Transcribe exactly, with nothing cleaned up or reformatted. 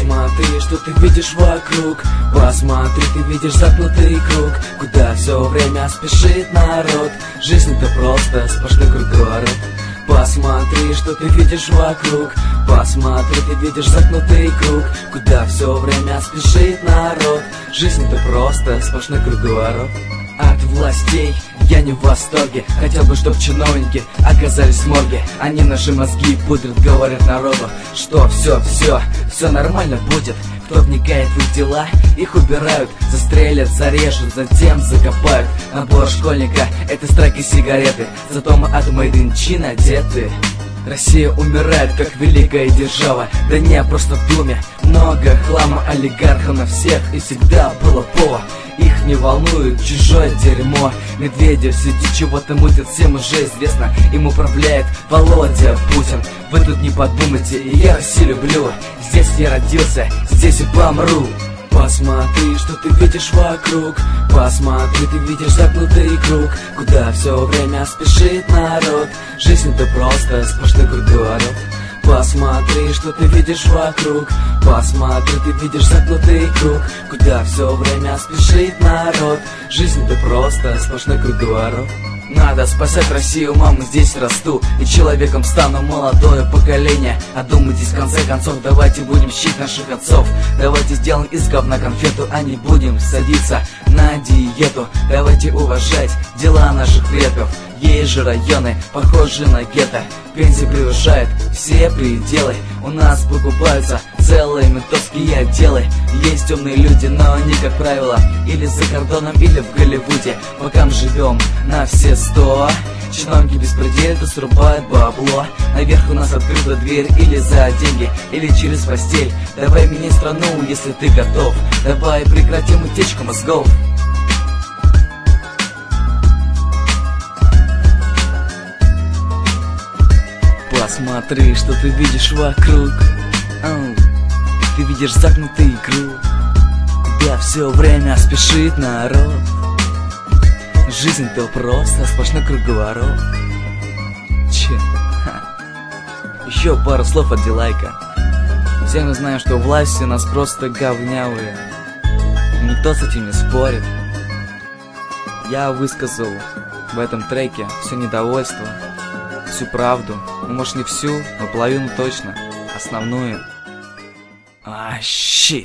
Посмотри, что ты видишь вокруг. Посмотри, ты видишь замкнутый круг, куда все время спешит народ. Жизнь это просто сплошной круговорот. Посмотри, что ты видишь вокруг. Посмотри, ты видишь замкнутый круг, куда все время спешит народ. Жизнь это просто сплошной круговорот. От властей я не в восторге. Хотел бы, чтоб чиновники оказались в морге. Они наши мозги пудрят, говорят народу, что все, все, все нормально будет. Кто вникает в их дела, их убирают, застрелят, зарежут, затем закопают. Набор школьника — это страйк и сигареты, зато мы от Made in China одеты. Россия умирает, как великая держава. Да не, просто в думе много хлама, олигархов на всех, и всегда было пово. Их не волнует чужое дерьмо. Медведев сидит, чего-то мутит, всем уже известно. Им управляет Володя Путин. Вы тут не подумайте, я Россию люблю. Здесь я родился, здесь и помру. Посмотри, что ты видишь вокруг. Посмотри, ты видишь замкнутый круг, куда все время спешит народ. Жизнь это просто сплошной круговорот. Посмотри, что ты видишь вокруг. Посмотри, ты видишь замкнутый круг, куда все время спешит народ. Жизнь это просто сплошной круговорот. Надо спасать Россию, мама, здесь расту, и человеком стану молодое поколение. Одумайтесь, в конце концов, давайте будем щить наших отцов. Давайте сделаем из говна конфету, а не будем садиться на диету. Давайте уважать дела наших предков. Есть же районы, похожие на гетто. Пенсии превышают все пределы. У нас покупаются целые ментовские отделы. Есть умные люди, но они, как правило, или за кордоном, или в Голливуде. Пока мы живем на все сто, чиновники беспредельно срубают бабло. Наверх у нас открыта дверь или за деньги, или через постель. Давай меняй страну, если ты готов. Давай прекратим утечку мозгов. Посмотри, что ты видишь вокруг. Оу. Ты видишь загнутый круг, куда все время спешит народ. Жизнь-то просто сплошной круговорот. Че? Ха. Еще пару слов от Дилайка. Все мы знаем, что власти у нас просто говнявые. Никто с этим не спорит. Я высказал в этом треке все недовольство, всю правду. Ну, может, не всю, но половину точно. Основную. А, щит.